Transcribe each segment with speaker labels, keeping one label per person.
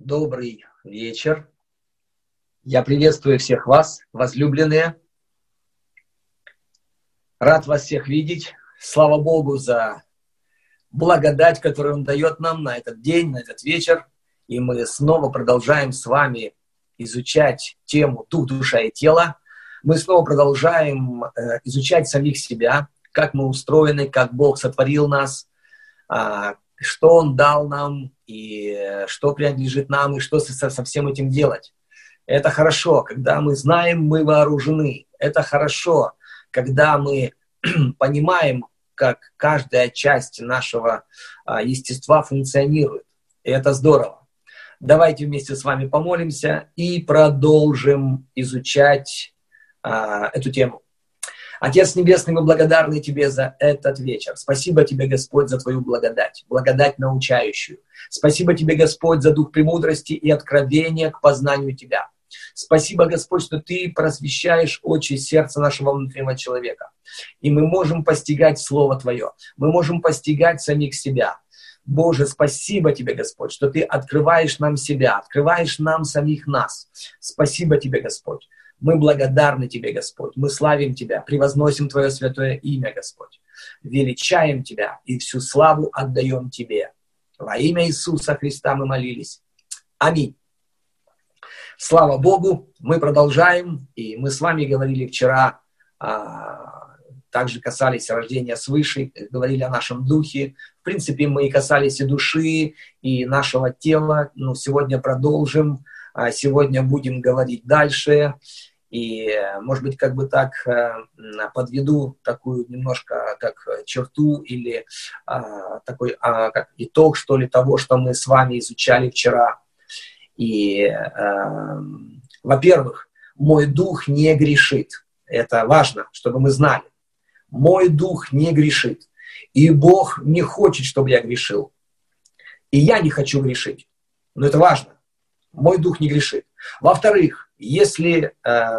Speaker 1: Добрый вечер. Я приветствую всех вас, возлюбленные. Рад вас всех видеть. Слава Богу за благодать, которую Он дает нам на этот день, на этот вечер. И мы снова продолжаем с вами изучать тему «Дух, душа и тело». Мы снова продолжаем изучать самих себя, как мы устроены, как Бог сотворил нас, что Он дал нам, и что принадлежит нам, и что со всем этим делать. Это хорошо, когда мы знаем, мы вооружены. Это хорошо, когда мы понимаем, как каждая часть нашего естества функционирует. И это здорово. Давайте вместе с вами помолимся и продолжим изучать эту тему. Отец Небесный, мы благодарны Тебе за этот вечер. Спасибо Тебе, Господь, за Твою благодать, благодать научающую. Спасибо Тебе, Господь, за дух премудрости и откровения к познанию Тебя. Спасибо, Господь, что Ты просвещаешь очи и сердце нашего внутреннего человека. И мы можем постигать Слово Твое, мы можем постигать самих себя. Боже, спасибо Тебе, Господь, что Ты открываешь нам себя, открываешь нам самих нас. Спасибо Тебе, Господь. Мы благодарны Тебе, Господь, мы славим Тебя, превозносим Твое святое имя, Господь. Величаем Тебя и всю славу отдаем Тебе. Во имя Иисуса Христа мы молились. Аминь. Слава Богу, мы продолжаем, и мы с вами говорили вчера, также касались рождения свыше, говорили о нашем духе. В принципе, мы и касались и души, и нашего тела, но сегодня продолжим, сегодня будем говорить дальше. И, может быть, как бы так подведу такую немножко как черту или такой как итог, что ли, того, что мы с вами изучали вчера. И, во-первых, мой дух не грешит. Это важно, чтобы мы знали. Мой дух не грешит. И Бог не хочет, чтобы я грешил. И я не хочу грешить. Но это важно. Мой дух не грешит. Во-вторых, если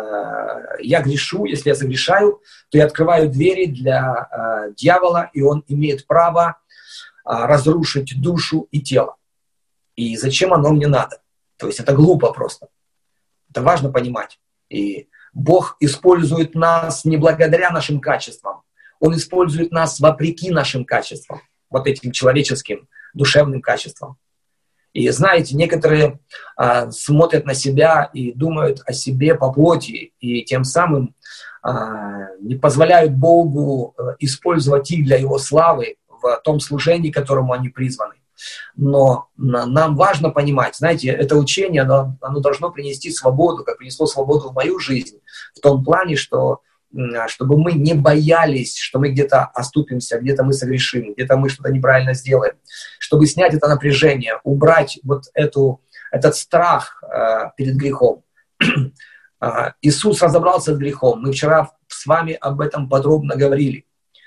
Speaker 1: я грешу, если я согрешаю, то я открываю двери для дьявола, и он имеет право разрушить душу и тело. И зачем оно мне надо? То есть это глупо просто. Это важно понимать. И Бог использует нас не благодаря нашим качествам. Он использует нас вопреки нашим качествам, вот этим человеческим, душевным качествам. И знаете, некоторые смотрят на себя и думают о себе по плоти, и тем самым не позволяют Богу использовать их для Его славы в том служении, к которому они призваны. Но нам важно понимать, знаете, это учение, оно должно принести свободу, как принесло свободу в мою жизнь, в том плане, что чтобы мы не боялись, что мы где-то оступимся, где-то мы согрешим, где-то мы что-то неправильно сделаем. Чтобы снять это напряжение, убрать вот этот страх перед грехом. Иисус разобрался с грехом. Мы вчера с вами об этом подробно говорили.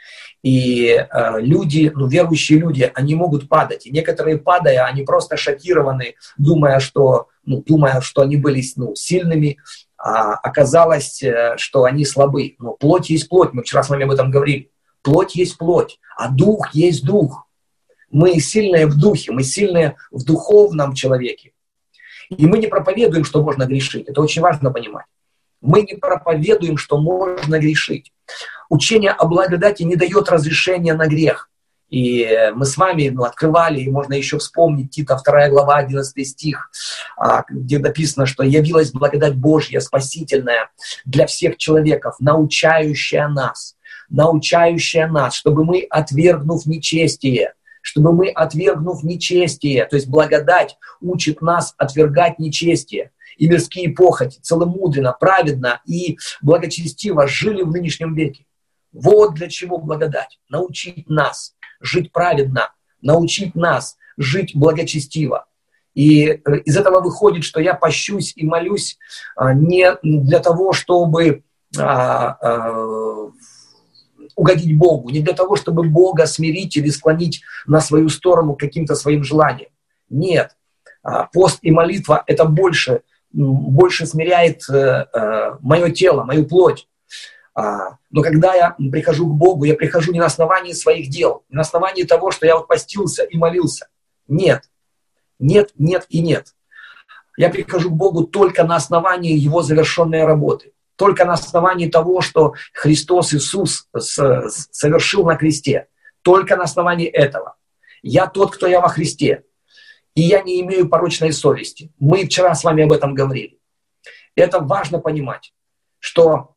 Speaker 1: И люди, верующие люди, они могут падать. И некоторые, падая, они просто шокированы, думая, что они были сильными, а оказалось, что они слабы. Но плоть есть плоть, мы вчера с вами об этом говорили. Плоть есть плоть, а дух есть дух. Мы сильные в духе, мы сильные в духовном человеке. И мы не проповедуем, что можно грешить. Это очень важно понимать. Мы не проповедуем, что можно грешить. Учение о благодати не дает разрешения на грех. И мы с вами открывали, и можно еще вспомнить Тита 2 глава, 11 стих, где написано, что явилась благодать Божья, спасительная для всех человеков, научающая нас, чтобы мы, отвергнув нечестие, то есть благодать учит нас отвергать нечестие и мирские похоти, целомудренно, праведно и благочестиво жили в нынешнем веке. Вот для чего благодать. Научить нас жить праведно, научить нас жить благочестиво. И из этого выходит, что я пощусь и молюсь не для того, чтобы угодить Богу, не для того, чтобы Бога смирить или склонить на свою сторону каким-то своим желанием. Нет. Пост и молитва – это больше смиряет мое тело, мою плоть. Но когда я прихожу к Богу, я прихожу не на основании своих дел, не на основании того, что я постился и молился. Нет. Нет, нет и нет. Я прихожу к Богу только на основании Его завершенной работы. Только на основании того, что Христос Иисус совершил на кресте. Только на основании этого. Я тот, кто я во Христе. И я не имею порочной совести. Мы вчера с вами об этом говорили. Это важно понимать, что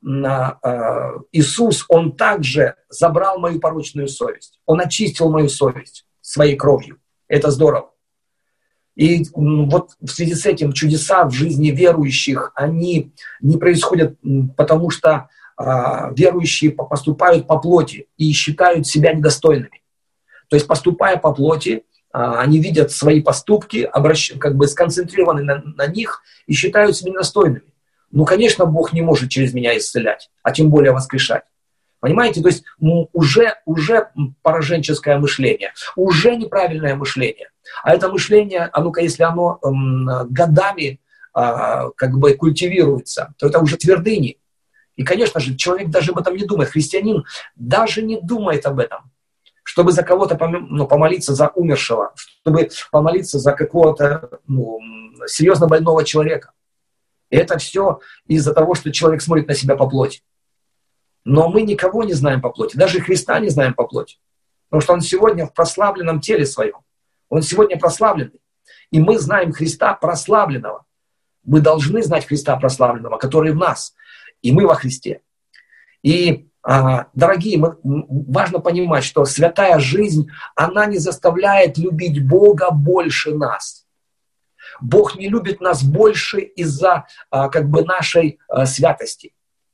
Speaker 1: Иисус, Он также забрал мою порочную совесть. Он очистил мою совесть своей кровью. Это здорово. И вот в связи с этим чудеса в жизни верующих, они не происходят, потому что верующие поступают по плоти и считают себя недостойными. То есть, поступая по плоти, они видят свои поступки, как бы сконцентрированы на них и считают себя недостойными. Ну, конечно, Бог не может через меня исцелять, а тем более воскрешать. Понимаете? То есть уже пораженческое мышление, уже неправильное мышление. А это мышление, если оно годами как бы культивируется, то это уже твердыни. И, конечно же, человек даже об этом не думает. Христианин даже не думает об этом. Чтобы за кого-то помолиться за умершего, чтобы помолиться за какого-то серьезно больного человека. И это все из-за того, что человек смотрит на себя по плоти. Но мы никого не знаем по плоти, даже Христа не знаем по плоти. Потому что Он сегодня в прославленном теле своем. Он сегодня прославленный. И мы знаем Христа прославленного. Мы должны знать Христа прославленного, который в нас. И мы во Христе. И, дорогие, важно понимать, что святая жизнь, она не заставляет любить Бога больше нас. Бог не любит нас больше из-за нашей святости.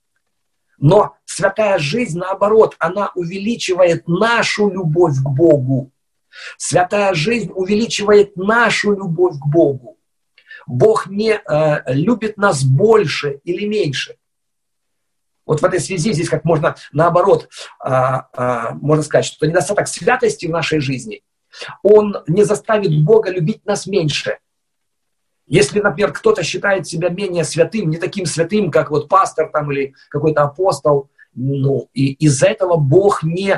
Speaker 1: Но святая жизнь, наоборот, она увеличивает нашу любовь к Богу. Святая жизнь увеличивает нашу любовь к Богу. Бог не любит нас больше или меньше. Вот в этой связи здесь как можно наоборот, можно сказать, что недостаток святости в нашей жизни, он не заставит Бога любить нас меньше. Если, например, кто-то считает себя менее святым, не таким святым, как вот пастор там, или какой-то апостол, и из-за этого Бог не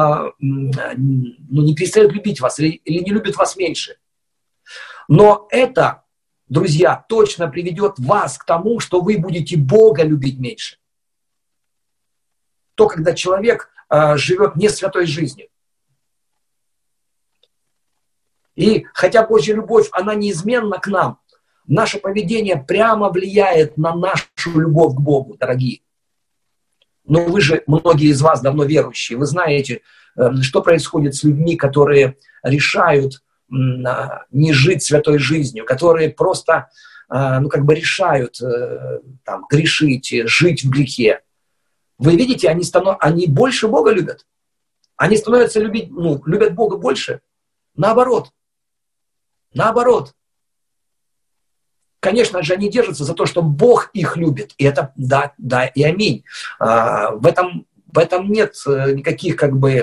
Speaker 1: перестает любить вас или не любит вас меньше. Но это, друзья, точно приведет вас к тому, что вы будете Бога любить меньше. То, когда человек живет не святой жизнью. И хотя Божья любовь, она неизменна к нам, наше поведение прямо влияет на нашу любовь к Богу, дорогие. Но вы же, многие из вас давно верующие, вы знаете, что происходит с людьми, которые решают не жить святой жизнью, которые просто, решают грешить, жить в грехе. Вы видите, они больше Бога любят. Они становятся любят Бога больше. Наоборот. Конечно же, они держатся за то, что Бог их любит. И это да и аминь. В этом нет никаких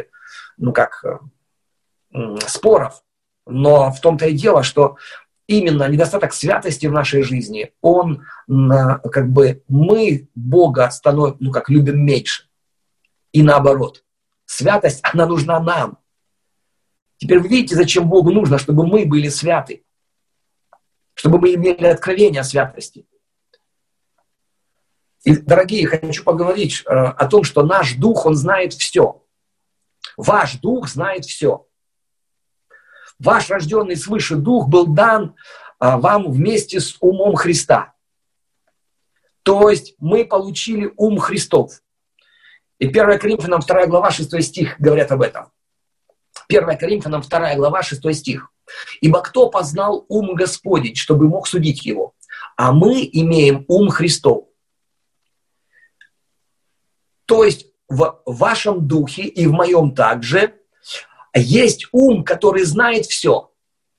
Speaker 1: споров. Но в том-то и дело, что именно недостаток святости в нашей жизни, мы Бога любим меньше. И наоборот. Святость, она нужна нам. Теперь вы видите, зачем Богу нужно, чтобы мы были святы. Чтобы мы имели откровение о святости. И, дорогие, хочу поговорить о том, что наш дух, он знает все. Ваш дух знает все. Ваш рожденный свыше дух был дан вам вместе с умом Христа. То есть мы получили ум Христов. И 1 Коринфянам 2 глава 6 стих говорят об этом. 1 Коринфянам 2 глава 6 стих. «Ибо кто познал ум Господень, чтобы мог судить его? А мы имеем ум Христов». То есть в вашем духе и в моем также есть ум, который знает все.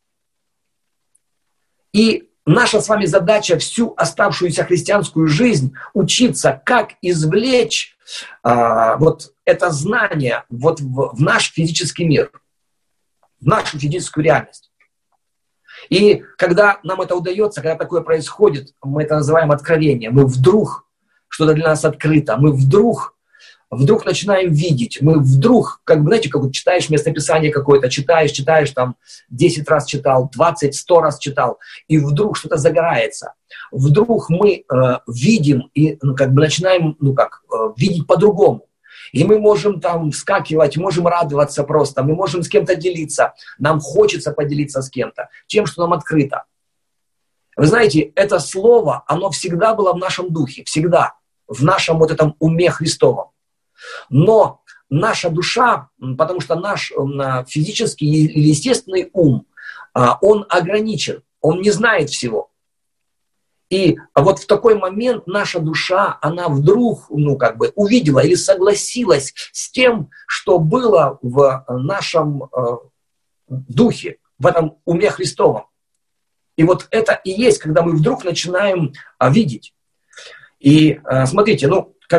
Speaker 1: И наша с вами задача всю оставшуюся христианскую жизнь учиться, как извлечь это знание в наш физический мир, в нашу физическую реальность. И когда нам это удается, когда такое происходит, мы это называем откровением. Мы вдруг, что-то для нас открыто, мы вдруг вдруг начинаем видеть. Мы вдруг, как бы, знаете, как вот читаешь местописание какое-то, читаешь, там 10 раз читал, 20, 100 раз читал, и вдруг что-то загорается. Вдруг мы видим и как бы начинаем видеть по-другому. И мы можем там вскакивать, можем радоваться просто, мы можем с кем-то делиться. Нам хочется поделиться с кем-то, тем, что нам открыто. Вы знаете, это слово, оно всегда было в нашем духе, всегда, в нашем вот этом уме Христовом. Но наша душа, потому что наш физический или естественный ум, он ограничен, он не знает всего. И вот в такой момент наша душа, она вдруг, увидела или согласилась с тем, что было в нашем духе, в этом уме Христовом. И вот это и есть, когда мы вдруг начинаем видеть. И смотрите,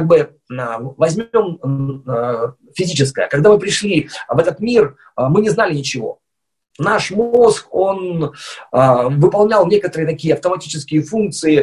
Speaker 1: возьмем физическое. Когда мы пришли в этот мир, мы не знали ничего. Наш мозг, он выполнял некоторые такие автоматические функции,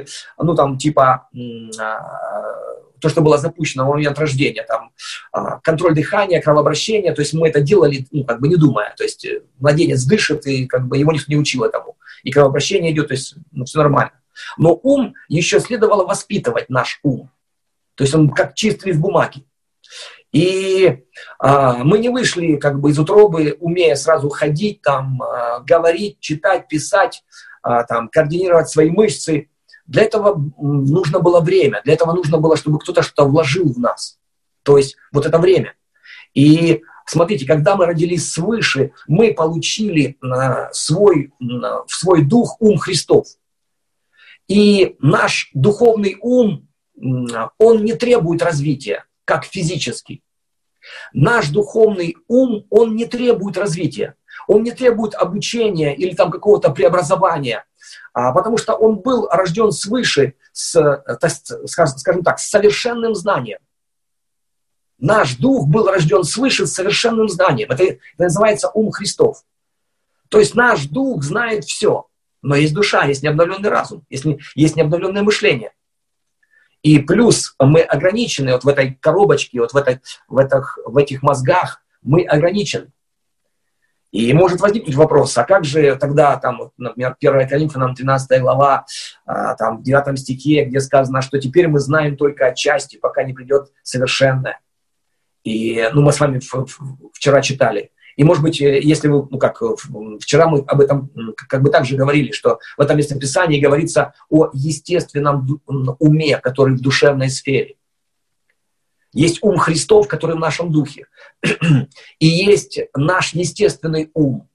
Speaker 1: то, что было запущено в момент рождения, контроль дыхания, кровообращения, то есть мы это делали, не думая, то есть младенец дышит, и его никто не учил этому, и кровообращение идет, то есть все нормально. Но ум еще следовало воспитывать, наш ум, то есть он как чистый лист бумаги. И мы не вышли из утробы, умея сразу ходить, говорить, читать, писать, координировать свои мышцы. Для этого нужно было время, для этого нужно было, чтобы кто-то что-то вложил в нас. То есть вот это время. И смотрите, когда мы родились свыше, мы получили в свой дух ум Христов. И наш духовный ум, он не требует развития, как физический. Наш духовный ум, он не требует развития, он не требует обучения или какого-то преобразования, потому что он был рожден свыше скажем так, с совершенным знанием. Наш дух был рожден свыше с совершенным знанием. Это называется ум Христов. То есть наш дух знает все, но есть душа, есть необновленный разум, есть необновленное мышление. И плюс мы ограничены вот в этой коробочке, вот в этих мозгах мы ограничены. И может возникнуть вопрос, а как же тогда, например, 1 Коринфянам 13 глава, в 9 стихе, где сказано, что теперь мы знаем только отчасти, пока не придет совершенное. И мы с вами вчера читали. И, может быть, если вы, вчера мы об этом также говорили, что в этом местописании говорится о естественном уме, который в душевной сфере. Есть ум Христов, который в нашем духе. И есть наш естественный ум,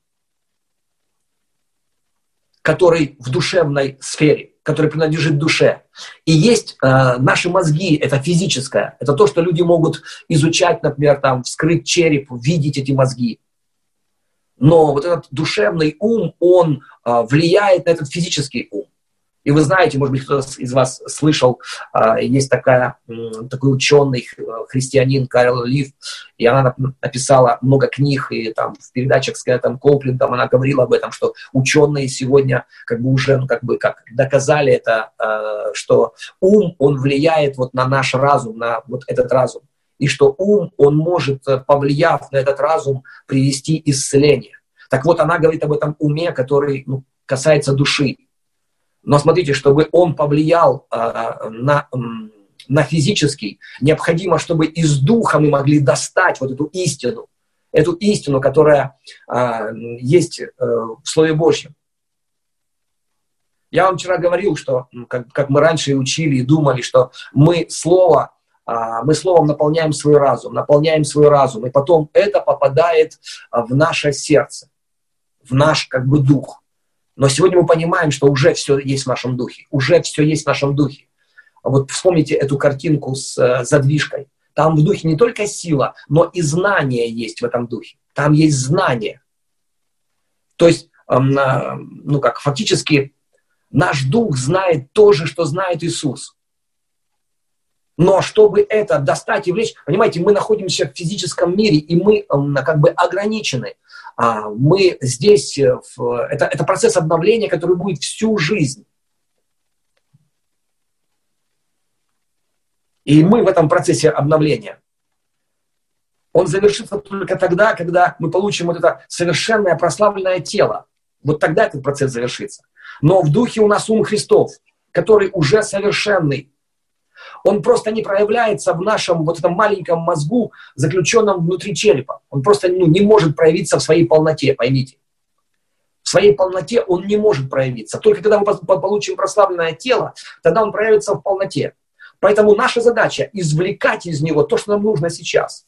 Speaker 1: который в душевной сфере, который принадлежит душе. И есть наши мозги, это физическое, это то, что люди могут изучать, например, вскрыть череп, видеть эти мозги. Но вот этот душевный ум, он влияет на этот физический ум. И вы знаете, может быть, кто-то из вас слышал, есть такой ученый, христианин Карл Лив, и она написала много книг, и в передачах с Коплин, она говорила об этом, что ученые сегодня уже доказали это, что ум, он влияет на наш разум, на вот этот разум. И что ум, он может, повлияв на этот разум, привести исцеление. Так вот, она говорит об этом уме, который касается души. Но смотрите, чтобы он повлиял на физический, необходимо, чтобы из духа мы могли достать вот эту истину, которая есть в Слове Божьем. Я вам вчера говорил, что, как мы раньше учили и думали, что мы словом наполняем свой разум, и потом это попадает в наше сердце, в наш дух. Но сегодня мы понимаем, что уже все есть в нашем духе. Вот вспомните эту картинку с задвижкой. Там в духе не только сила, но и знание есть в этом духе. Там есть знание. То есть, фактически наш дух знает то же, что знает Иисус. Но чтобы это достать и влечь, понимаете, мы находимся в физическом мире, и мы ограничены. Мы здесь, это процесс обновления, который будет всю жизнь. И мы в этом процессе обновления. Он завершится только тогда, когда мы получим вот это совершенное прославленное тело. Вот тогда этот процесс завершится. Но в духе у нас ум Христов, который уже совершенный. Он просто не проявляется в нашем вот этом маленьком мозгу, заключенном внутри черепа. Он просто не может проявиться в своей полноте, поймите. В своей полноте он не может проявиться. Только когда мы получим прославленное тело, тогда он проявится в полноте. Поэтому наша задача извлекать из него то, что нам нужно сейчас.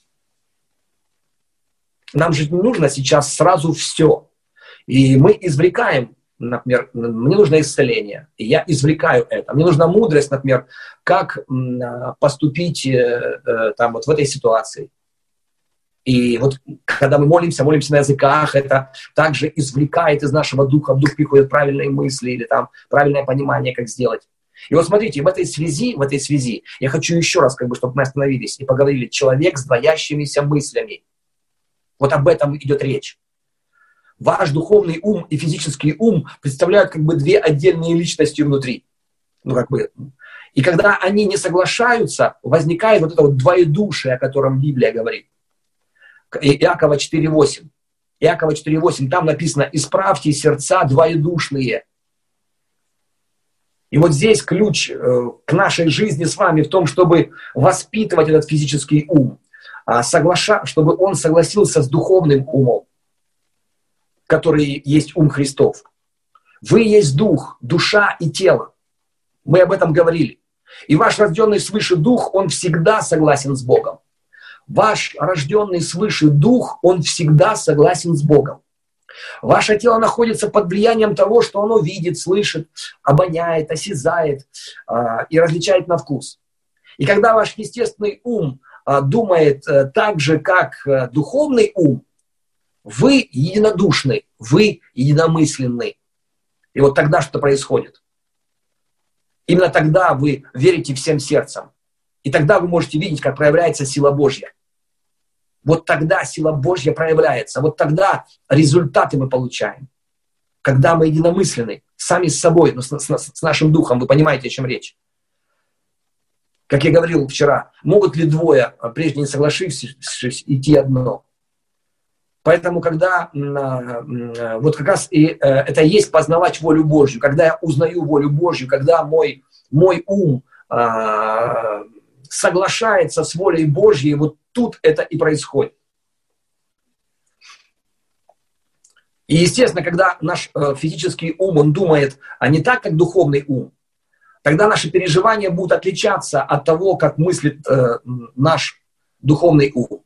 Speaker 1: Нам же не нужно сейчас сразу все. И мы извлекаем, например, мне нужно исцеление, и я извлекаю это. Мне нужна мудрость, например, как поступить там, вот в этой ситуации. И вот когда мы молимся на языках, это также извлекает из нашего духа, в дух приходят правильные мысли или там правильное понимание, как сделать. И вот смотрите, в этой связи я хочу еще раз, чтобы мы остановились и поговорили, человек с двоящимися мыслями. Вот об этом идет речь. Ваш духовный ум и физический ум представляют две отдельные личности внутри. И когда они не соглашаются, возникает вот это вот двоедушие, о котором Библия говорит. Иакова 4:8. Иакова 4:8, там написано: «Исправьте сердца двоедушные». И вот здесь ключ к нашей жизни с вами в том, чтобы воспитывать этот физический ум, чтобы он согласился с духовным умом, который есть ум Христов. Вы есть дух, душа и тело. Мы об этом говорили. И ваш рожденный свыше дух, он всегда согласен с Богом. Ваш рожденный свыше дух, он всегда согласен с Богом. Ваше тело находится под влиянием того, что оно видит, слышит, обоняет, осязает и различает на вкус. И когда ваш естественный ум думает так же, как духовный ум, вы единодушны, вы единомысленны. И вот тогда что происходит? Именно тогда вы верите всем сердцем. И тогда вы можете видеть, как проявляется сила Божья. Вот тогда сила Божья проявляется. Вот тогда результаты мы получаем. Когда мы единомысленны, сами с собой, но с нашим духом. Вы понимаете, о чем речь? Как я говорил вчера, могут ли двое, прежде не соглашившись, идти одно? Поэтому, когда вот как раз и это и есть познавать волю Божью, когда я узнаю волю Божью, когда мой ум соглашается с волей Божьей, вот тут это и происходит. И, естественно, когда наш физический ум, он думает, не так, как духовный ум, тогда наши переживания будут отличаться от того, как мыслит наш духовный ум.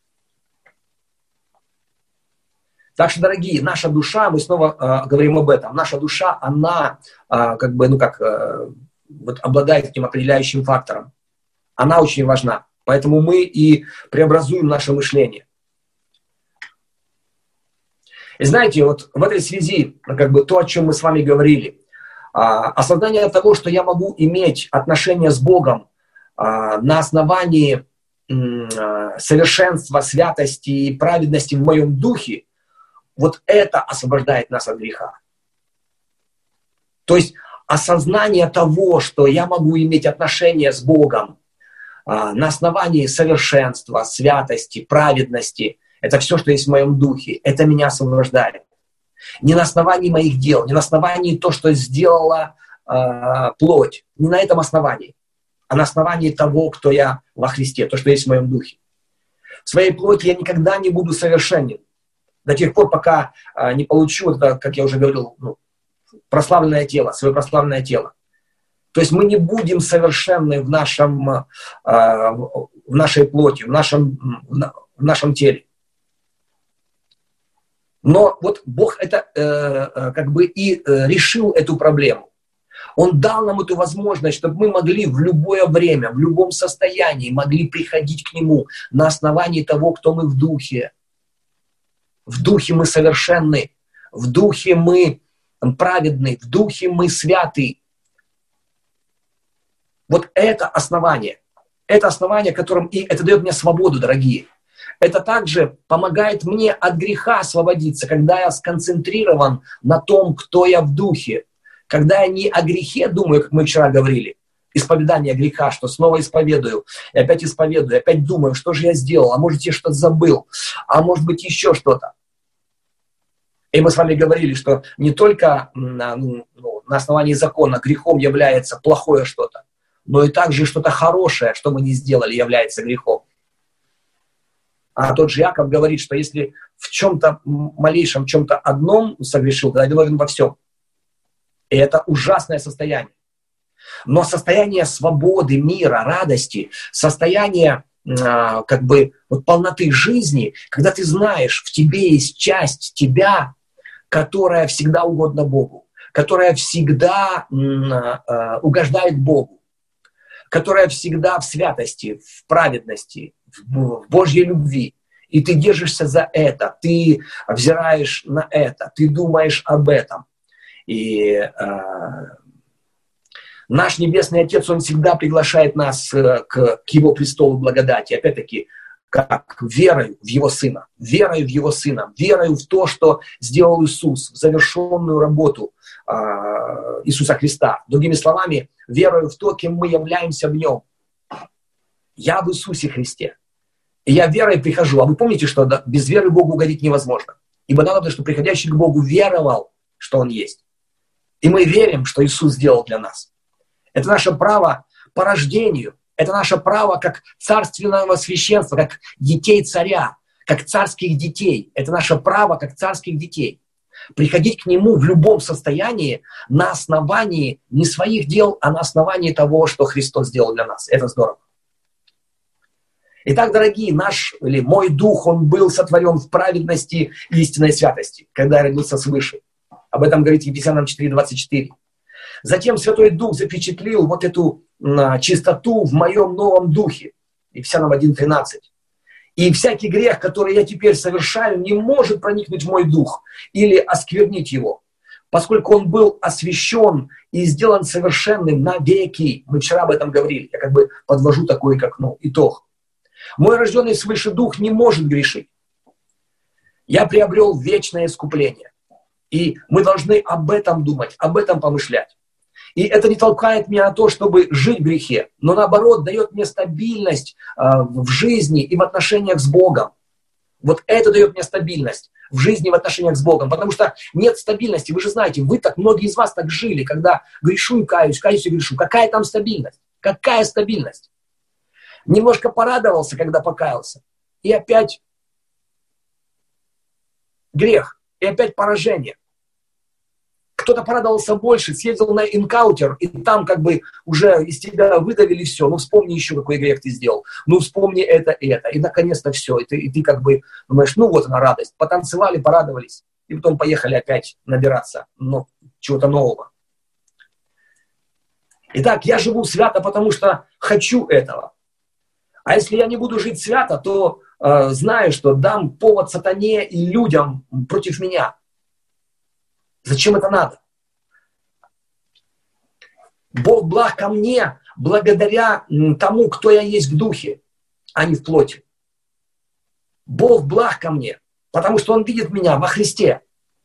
Speaker 1: Так что, дорогие, наша душа, мы снова говорим об этом, наша душа, она вот обладает этим определяющим фактором. Она очень важна. Поэтому мы и преобразуем наше мышление. И знаете, вот в этой связи, то, о чем мы с вами говорили, осознание того, что я могу иметь отношения с Богом на основании совершенства, святости и праведности в моем духе, вот это освобождает нас от греха. То есть осознание того, что я могу иметь отношения с Богом на основании совершенства, святости, праведности, это все, что есть в моем духе, это меня освобождает. Не на основании моих дел, не на основании того, что сделала плоть, не на этом основании, а на основании того, кто я во Христе, то, что есть в моем духе. В своей плоти я никогда не буду совершенен. До тех пор, пока не получу, это, как я уже говорил, прославленное тело, свое прославленное тело. То есть мы не будем совершенны в нашей плоти, в нашем теле. Но вот Бог это решил эту проблему. Он дал нам эту возможность, чтобы мы могли в любое время, в любом состоянии могли приходить к Нему на основании того, кто мы в духе. В духе мы совершенны, в духе мы праведны, в духе мы святы. Вот это основание, которым и это дает мне свободу, дорогие. Это также помогает мне от греха освободиться, когда я сконцентрирован на том, кто я в духе. Когда я не о грехе думаю, как мы вчера говорили, исповедание греха, что снова исповедую, и опять думаю, что же я сделал, а может, я что-то забыл, а может быть, еще что-то. И мы с вами говорили, что не только на основании закона грехом является плохое что-то, но и также что-то хорошее, что мы не сделали, является грехом. А тот же Яков говорит, что если в чем-то малейшем, чем-то одном согрешил, тогда виновен во всем. И это ужасное состояние. Но состояние свободы, мира, радости, состояние полноты жизни, когда ты знаешь, в тебе есть часть тебя, которая всегда угодна Богу, которая всегда угождает Богу, которая всегда в святости, в праведности, в Божьей любви. И ты держишься за это, ты взираешь на это, ты думаешь об этом. И наш Небесный Отец, Он всегда приглашает нас к Его престолу благодати. Опять-таки, как верою в Его Сына, верою в Его Сына, верою в то, что сделал Иисус, в завершенную работу Иисуса Христа. Другими словами, верою в то, кем мы являемся в Нем. Я в Иисусе Христе. И я верой прихожу. А вы помните, что без веры Богу угодить невозможно. Ибо надо, чтобы приходящий к Богу веровал, что Он есть. И мы верим, что Иисус сделал для нас. Это наше право по рождению. Это наше право как царственного священства, как детей царя, как царских детей. Это наше право как царских детей. Приходить к Нему в любом состоянии на основании не своих дел, а на основании того, что Христос сделал для нас. Это здорово. Итак, дорогие, мой дух, он был сотворен в праведности и истинной святости, когда я родился свыше. Об этом говорит Ефесянам 4:24. Затем Святой Дух запечатлил вот эту чистоту в моем новом духе. Ефесянам 1:13. И всякий грех, который я теперь совершаю, не может проникнуть в мой дух или осквернить его, поскольку он был освящен и сделан совершенным навеки. Мы вчера об этом говорили. Я подвожу такой, итог. Мой рожденный свыше дух не может грешить. Я приобрел вечное искупление. И мы должны об этом думать, об этом помышлять. И это не толкает меня на то, чтобы жить в грехе, но наоборот дает мне стабильность в жизни и в отношениях с Богом. Вот это дает мне стабильность в жизни и в отношениях с Богом. Потому что нет стабильности. Вы же знаете, многие из вас так жили, когда грешу и каюсь и грешу. Какая там стабильность? Какая стабильность? Немножко порадовался, когда покаялся. И опять грех. И опять поражение. Кто-то порадовался больше, съездил на энкаутер, и там уже из тебя выдавили все. Ну, вспомни еще, какой грех ты сделал. Ну, вспомни это и это. И наконец-то все. И ты думаешь, вот она радость. Потанцевали, порадовались. И потом поехали опять набираться чего-то нового. Итак, я живу свято, потому что хочу этого. А если я не буду жить свято, то знаю, что дам повод сатане и людям против меня. Зачем это надо? Бог благ ко мне благодаря тому, кто я есть в духе, а не в плоти. Бог благ ко мне, потому что Он видит меня во Христе.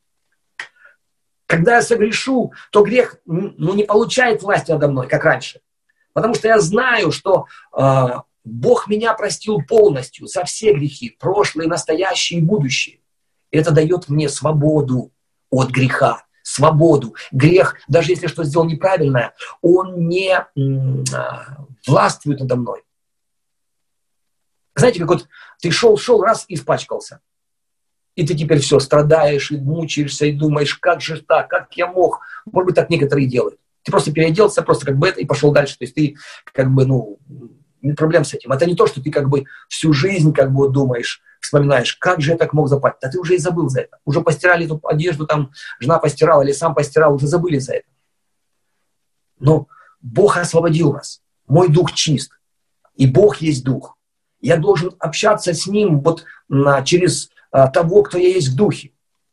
Speaker 1: Когда я согрешу, то грех не получает власти надо мной, как раньше. Потому что я знаю, что Бог меня простил полностью за все грехи, прошлые, настоящие и будущие. Это дает мне свободу от греха, свободу. Грех, даже если что сделал неправильное, он не властвует надо мной. Знаете, как ты шел, раз и испачкался. И ты теперь все, страдаешь, и мучаешься, и думаешь, как же так, как я мог. Может быть, так некоторые делают. Ты просто переоделся, и пошел дальше. То есть ты нет проблем с этим. Это не то, что ты всю жизнь думаешь, вспоминаешь, как же я так мог запасть. Да ты уже и забыл за это. Уже постирали эту одежду, жена постирала или сам постирал, уже забыли за это. Но Бог освободил нас. Мой дух чист. И Бог есть дух. Я должен общаться с Ним через того, кто я есть в духе.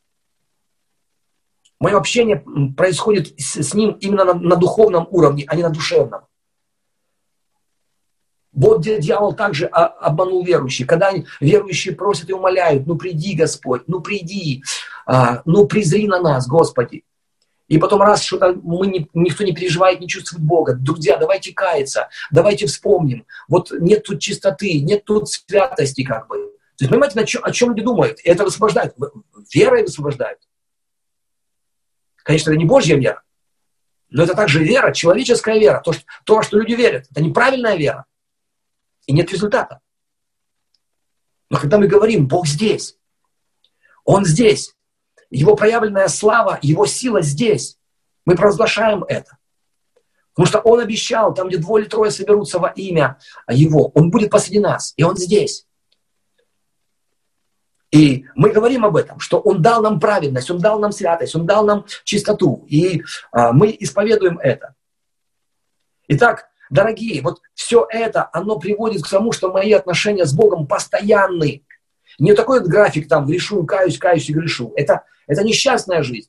Speaker 1: Мое общение происходит с Ним именно на духовном уровне, а не на душевном. Вот где дьявол также обманул верующих. Когда верующие просят и умоляют, приди, Господь, приди, презри на нас, Господи. И потом раз что-то никто не переживает, не чувствует Бога. Друзья, давайте каяться, давайте вспомним. Вот нет тут чистоты, нет тут святости как бы. То есть, понимаете, о чем люди думают? И это высвобождает. Верой высвобождает. Конечно, это не Божья вера, но это также вера, человеческая вера. То, что люди верят, это неправильная вера. И нет результата. Но когда мы говорим, Бог здесь, Он здесь, Его проявленная слава, Его сила здесь, мы провозглашаем это. Потому что Он обещал, там, где 2 или 3 соберутся во имя Его, Он будет посреди нас, и Он здесь. И мы говорим об этом, что Он дал нам праведность, Он дал нам святость, Он дал нам чистоту. И мы исповедуем это. Итак, дорогие, вот все это, оно приводит к тому, что мои отношения с Богом постоянны. Не такой вот график, там, грешу, каюсь и грешу. Это несчастная жизнь.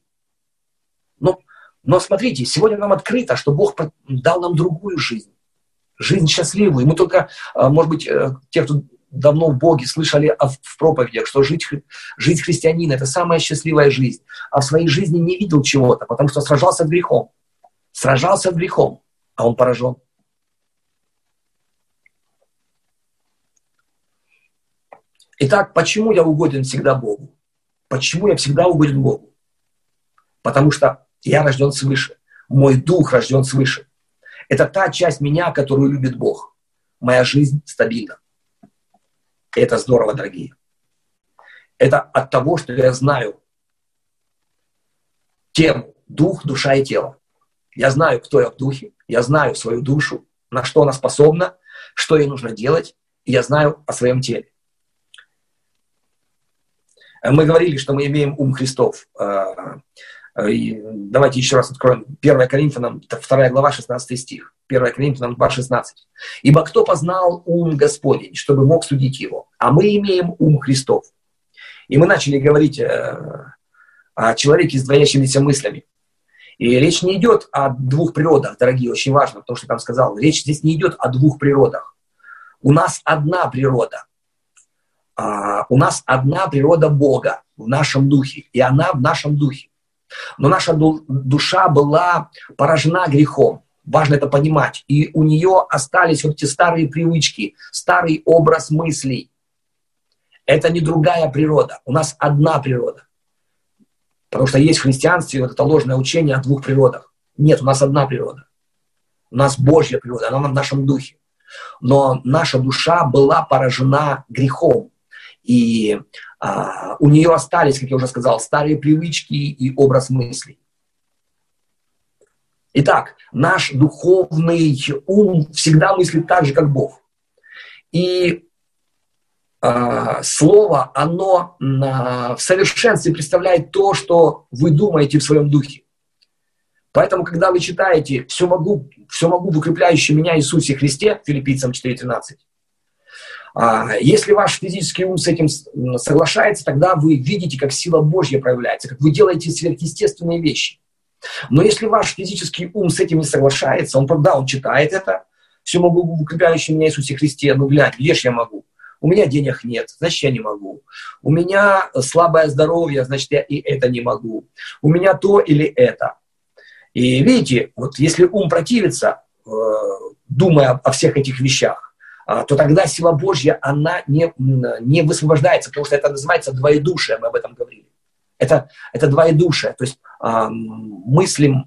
Speaker 1: Но смотрите, сегодня нам открыто, что Бог дал нам другую жизнь. Жизнь счастливую. И мы только, может быть, те, кто давно в Боге, слышали в проповедях, что жить христианина – это самая счастливая жизнь. А в своей жизни не видел чего-то, потому что сражался с грехом. Сражался с грехом, а он поражен. Итак, почему я угоден всегда Богу? Почему я всегда угоден Богу? Потому что я рожден свыше. Мой дух рожден свыше. Это та часть меня, которую любит Бог. Моя жизнь стабильна. Это здорово, дорогие. Это от того, что я знаю тему дух, душа и тело. Я знаю, кто я в духе, я знаю свою душу, на что она способна, что ей нужно делать, и я знаю о своем теле. Мы говорили, что мы имеем ум Христов. Давайте еще раз откроем 1 Коринфянам, 2 глава, 16 стих. 1 Коринфянам 2:16. «Ибо кто познал ум Господень, чтобы мог судить его? А мы имеем ум Христов». И мы начали говорить о человеке с двоящимися мыслями. И речь не идет о 2 природах, дорогие, очень важно, потому что там сказал, речь здесь не идет о 2 природах. У нас одна природа. У нас одна природа Бога в нашем духе, и она в нашем духе. Но наша душа была поражена грехом. Важно это понимать. И у нее остались вот эти старые привычки, старый образ мыслей. Это не другая природа. У нас одна природа. Потому что есть в христианстве вот это ложное учение о 2 природах. Нет, у нас одна природа. У нас Божья природа, она в нашем духе. Но наша душа была поражена грехом. И у нее остались, как я уже сказал, старые привычки и образ мыслей. Итак, наш духовный ум всегда мыслит так же, как Бог. И слово, оно в совершенстве представляет то, что вы думаете в своем духе. Поэтому, когда вы читаете «Все могу в укрепляющем меня Иисусе Христе» Филиппийцам 4:13, если ваш физический ум с этим соглашается, тогда вы видите, как сила Божья проявляется, как вы делаете сверхъестественные вещи. Но если ваш физический ум с этим не соглашается, он читает это, «Все могу в укрепляющем меня Иисусе Христе», ну глянь, ешь я могу. У меня денег нет, значит, я не могу. У меня слабое здоровье, значит, я и это не могу. У меня то или это. И видите, вот если ум противится, думая о всех этих вещах, то тогда сила Божья, она не высвобождается, потому что это называется двоедушие, мы об этом говорили. Это двоедушие, то есть мысли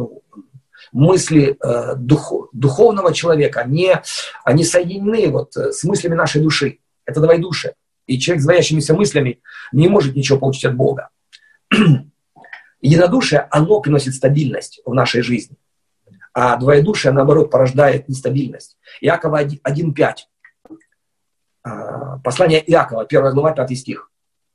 Speaker 1: духовного человека, они соединены вот с мыслями нашей души. Это двоедушие. И человек с двоящимися мыслями не может ничего получить от Бога. Единодушие, оно приносит стабильность в нашей жизни. А двоедушие, наоборот, порождает нестабильность. Иакова 1:5. Послание Иакова, 1 глава, 5 стих.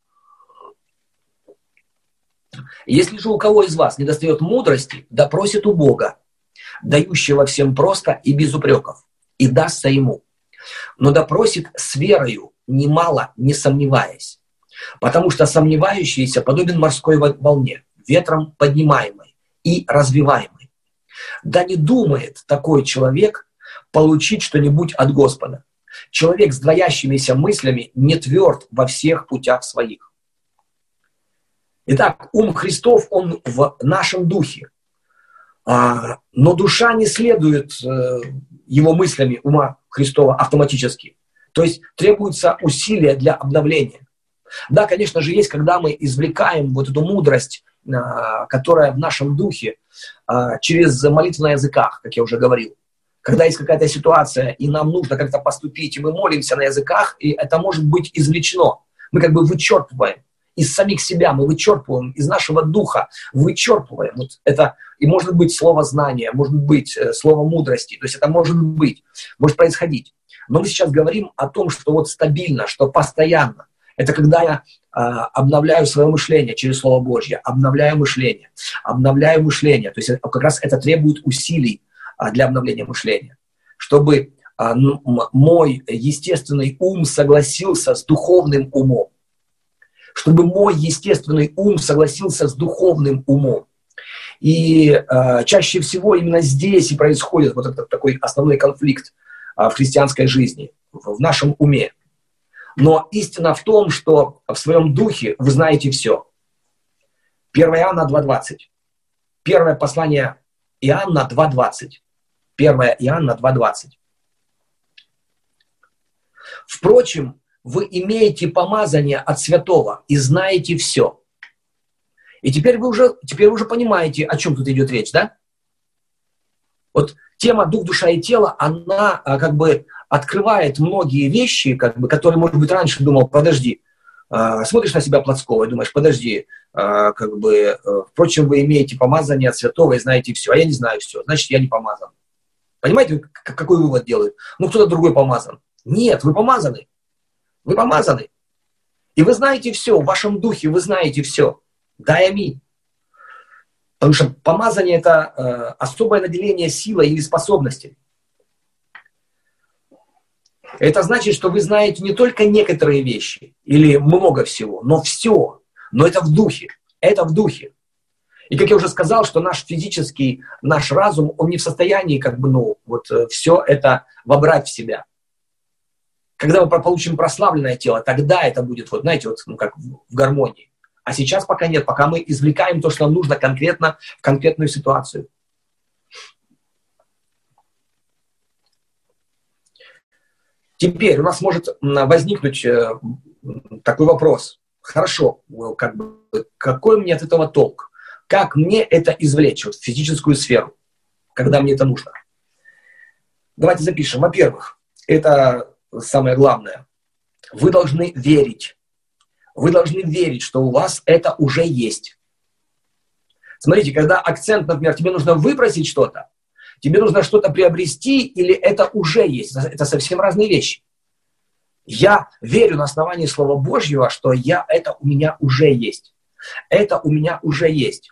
Speaker 1: «Если же у кого из вас недостает мудрости, да просит у Бога, дающего всем просто и без упреков, и дастся ему. Но да просит с верою, немало не сомневаясь. Потому что сомневающийся подобен морской волне, ветром поднимаемой и развиваемой. Да не думает такой человек получить что-нибудь от Господа. Человек с двоящимися мыслями не тверд во всех путях своих». Итак, ум Христов, он в нашем духе. Но душа не следует его мыслями ума Христова автоматически. То есть требуется усилие для обновления. Да, конечно же, есть, когда мы извлекаем вот эту мудрость, которая в нашем духе, через молитву на языках, как я уже говорил. Когда есть какая-то ситуация, и нам нужно как-то поступить, и мы молимся на языках, и это может быть извлечено. Мы как бы вычерпываем из самих себя, мы вычерпываем из нашего духа, вычерпываем. Вот это, и может быть слово знания, может быть слово мудрости, то есть это может быть, может происходить. Но мы сейчас говорим о том, что вот стабильно, что постоянно. Это когда я обновляю свое мышление через Слово Божье, обновляю мышление. То есть как раз это требует усилий для обновления мышления, чтобы мой естественный ум согласился с духовным умом. Чтобы мой естественный ум согласился с духовным умом. И чаще всего именно здесь и происходит вот этот такой основной конфликт в христианской жизни, в нашем уме. Но истина в том, что в своем духе вы знаете все. 1 Иоанна 2:20. Первое послание Иоанна 2:20. 1 Иоанна 2:20. Впрочем, вы имеете помазание от святого и знаете все. И теперь вы уже понимаете, о чем тут идет речь, да? Вот тема дух, душа и тело, она как бы открывает многие вещи, как бы, которые, может быть, раньше думал, подожди, смотришь на себя плотского и думаешь, подожди, как бы, впрочем, вы имеете помазание от святого и знаете все, а я не знаю все, значит, я не помазан. Понимаете, какой вывод делают? Ну, кто-то другой помазан. Нет, вы помазаны. Вы помазаны. И вы знаете все, в вашем духе вы знаете все. Дай аминь. Потому что помазание – это особое наделение силой или способностью. Это значит, что вы знаете не только некоторые вещи или много всего, но все. Но это в духе. Это в духе. И как я уже сказал, что наш физический, наш разум, он не в состоянии как бы, все это вобрать в себя. Когда мы получим прославленное тело, тогда это будет, как в гармонии. А сейчас пока нет, пока мы извлекаем то, что нам нужно конкретно в конкретную ситуацию. Теперь у нас может возникнуть такой вопрос. Хорошо, какой мне от этого толк? Как мне это извлечь, в физическую сферу, когда мне это нужно? Давайте запишем. Во-первых, это самое главное. Вы должны верить. Вы должны верить, что у вас это уже есть. Смотрите, когда акцент, например, тебе нужно выбросить что-то, тебе нужно что-то приобрести, или это уже есть. Это совсем разные вещи. Я верю на основании Слова Божьего, что это у меня уже есть. Это у меня уже есть.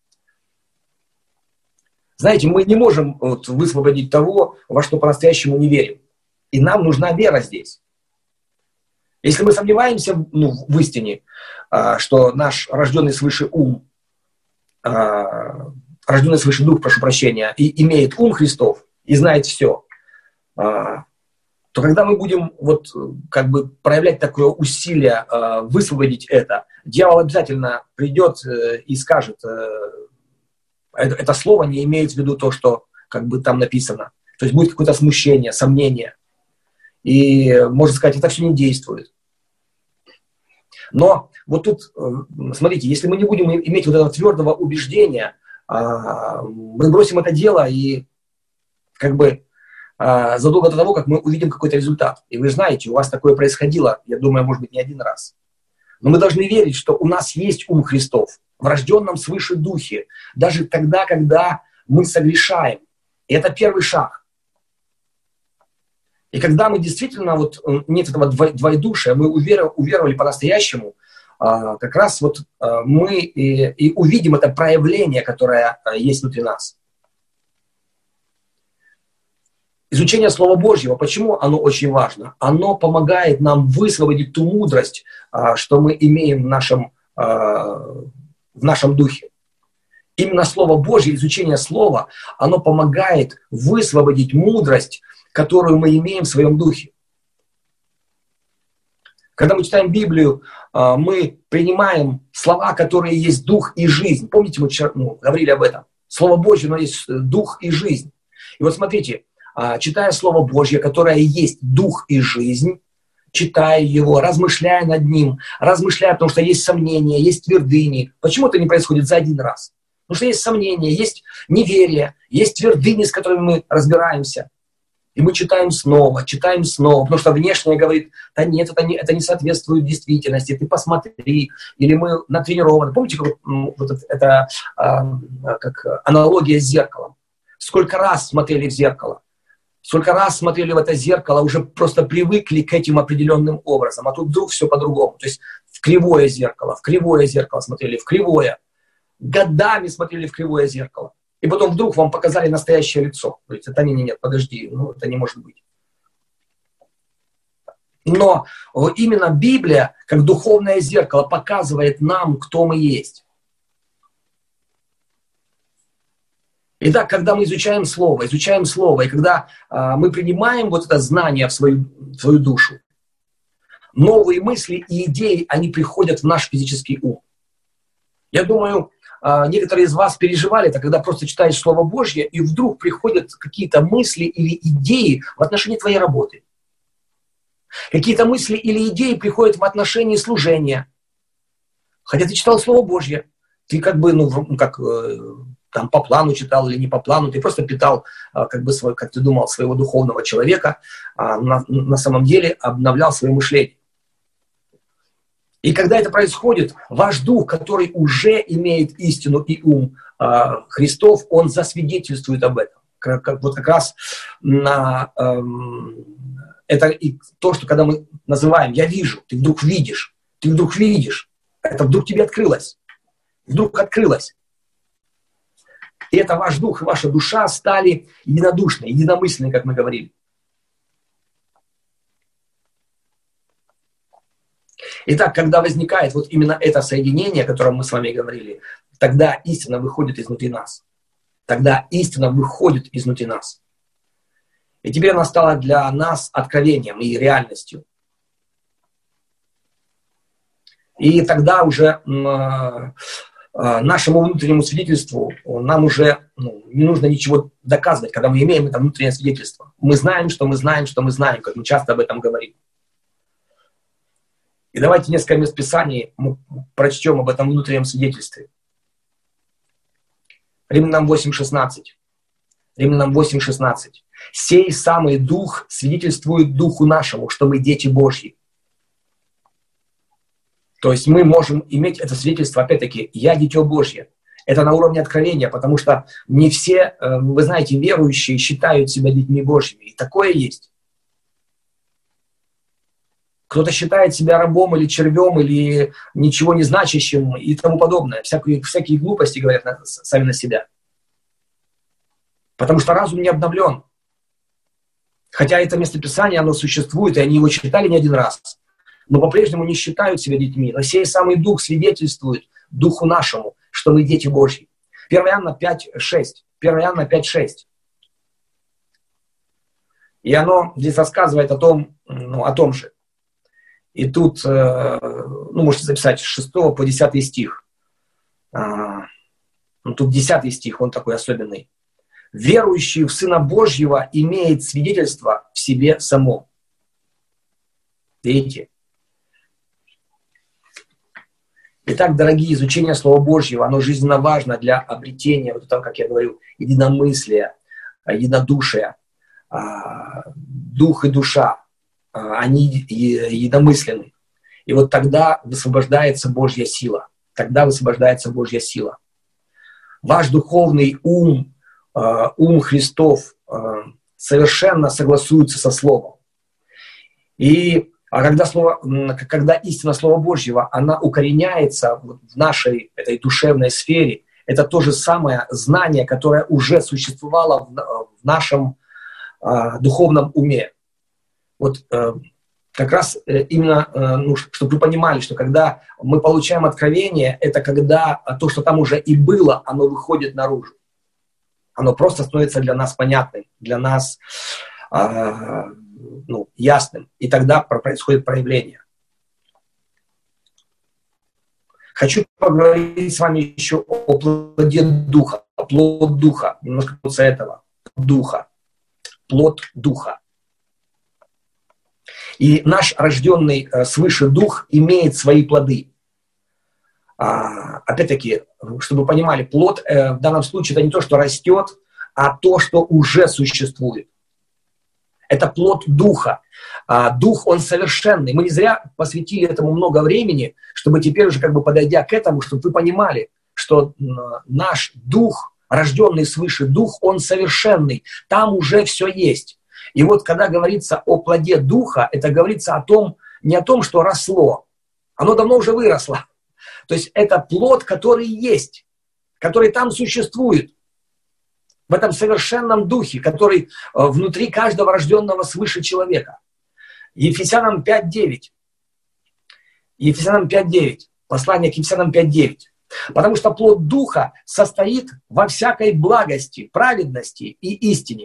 Speaker 1: Знаете, мы не можем высвободить того, во что по-настоящему не верим. И нам нужна вера здесь. Если мы сомневаемся в истине, что наш рожденный свыше ум, рожденный свыше дух, прошу прощения, и имеет ум Христов, и знает все, то когда мы будем проявлять такое усилие высвободить это, дьявол обязательно придет и скажет, это слово не имеет в виду то, что там написано. То есть будет какое-то смущение, сомнение. И можно сказать, это все не действует. Но вот тут, смотрите, если мы не будем иметь вот этого твердого убеждения, мы бросим это дело и задолго до того, как мы увидим какой-то результат. И вы знаете, у вас такое происходило, я думаю, может быть, не один раз. Но мы должны верить, что у нас есть ум Христов, в рожденном свыше духе, даже тогда, когда мы согрешаем. И это первый шаг. И когда мы действительно, нет этого двоедушия, мы уверовали по-настоящему, как раз мы и увидим это проявление, которое есть внутри нас. Изучение Слова Божьего, почему оно очень важно? Оно помогает нам высвободить ту мудрость, что мы имеем в нашем духе. Именно Слово Божье, изучение Слова, оно помогает высвободить мудрость, которую мы имеем в своем духе. Когда мы читаем Библию, мы принимаем слова, которые есть дух и жизнь. Помните, мы говорили об этом? Слово Божье, но есть дух и жизнь. И вот смотрите, читая Слово Божье, которое есть дух и жизнь, читая его, размышляя над ним, размышляя, потому что есть сомнения, есть твердыни. Почему это не происходит за один раз? Потому что есть сомнения, есть неверие, есть твердыни, с которыми мы разбираемся. И мы читаем снова, потому что внешнее говорит: да нет, это не соответствует действительности, ты посмотри, или мы натренированы. Помните, это как аналогия с зеркалом? Сколько раз смотрели в зеркало, сколько раз смотрели в это зеркало, уже просто привыкли к этим определенным образом, а тут вдруг все по-другому. То есть в кривое зеркало смотрели, в кривое. Годами смотрели в кривое зеркало. И потом вдруг вам показали настоящее лицо. Говорите: это нет, подожди, это не может быть. Но именно Библия, как духовное зеркало, показывает нам, кто мы есть. Итак, когда мы изучаем Слово, и когда мы принимаем вот это знание в свою душу, новые мысли и идеи, они приходят в наш физический ум. Я думаю, некоторые из вас переживали это, когда просто читаешь Слово Божье, и вдруг приходят какие-то мысли или идеи в отношении твоей работы. Какие-то мысли или идеи приходят в отношении служения. Хотя ты читал Слово Божье, ты там по плану читал или не по плану, ты просто питал, как ты думал, своего духовного человека, на самом деле обновлял свое мышление. И когда это происходит, ваш дух, который уже имеет истину и ум Христов, он засвидетельствует об этом. Как раз это и то, что когда мы называем «я вижу», ты вдруг видишь, это вдруг тебе открылось. И это ваш дух и ваша душа стали единодушны, единомысленны, как мы говорили. Итак, когда возникает вот именно это соединение, о котором мы с вами говорили, тогда истина выходит изнутри нас. И теперь она стала для нас откровением и реальностью. И тогда уже нашему внутреннему свидетельству нам уже не нужно ничего доказывать, когда мы имеем это внутреннее свидетельство. Мы знаем, что мы знаем, как мы часто об этом говорим. И давайте несколько мест Писаний мы прочтем об этом внутреннем свидетельстве. Римлянам 8:16. «Сей самый Дух свидетельствует Духу нашему, что мы дети Божьи». То есть мы можем иметь это свидетельство, опять-таки, «Я дитё Божье». Это на уровне откровения, потому что не все, вы знаете, верующие считают себя детьми Божьими. И такое есть. Кто-то считает себя рабом или червем, или ничего не значащим и тому подобное. Всякие глупости говорят сами на себя. Потому что разум не обновлен. Хотя это местописание, оно существует, и они его читали не один раз. Но по-прежнему не считают себя детьми. Но сей самый Дух свидетельствует Духу нашему, что мы дети Божьи. 1 Иоанна 5:6. И оно здесь рассказывает о том же. И тут, можете записать с 6 по 10 стих. Тут 10 стих, он такой особенный. «Верующий в Сына Божьего имеет свидетельство в себе самом». Видите? Итак, дорогие, изучение Слова Божьего, оно жизненно важно для обретения, как я говорю, единомыслия, единодушия, дух и душа. Они единомысленны. И вот тогда высвобождается Божья сила. Ваш духовный ум Христов совершенно согласуется со Словом. Когда истина Слова Божьего, она укореняется в нашей этой душевной сфере, это то же самое знание, которое уже существовало в нашем духовном уме. Вот как раз именно, чтобы вы понимали, что когда мы получаем откровение, это когда то, что там уже и было, оно выходит наружу. Оно просто становится для нас понятным, для нас ясным. И тогда происходит проявление. Хочу поговорить с вами еще о плоде духа. Плод духа. Немножко с этого. Духа. Плод духа. И наш рожденный свыше дух имеет свои плоды. Опять-таки, чтобы вы понимали, плод в данном случае это не то, что растет, а то, что уже существует. Это плод духа. Дух, он совершенный. Мы не зря посвятили этому много времени, чтобы теперь уже как бы подойдя к этому, чтобы вы понимали, что наш дух, рожденный свыше дух, он совершенный. Там уже все есть. И вот когда говорится о плоде духа, это говорится о том, не о том, что росло. Оно давно уже выросло. То есть это плод, который есть, который там существует. В этом совершенном духе, который внутри каждого рожденного свыше человека. Ефесянам 5:9. Ефесянам 5:9. Послание к Ефесянам 5:9. Потому что плод духа состоит во всякой благости, праведности и истине.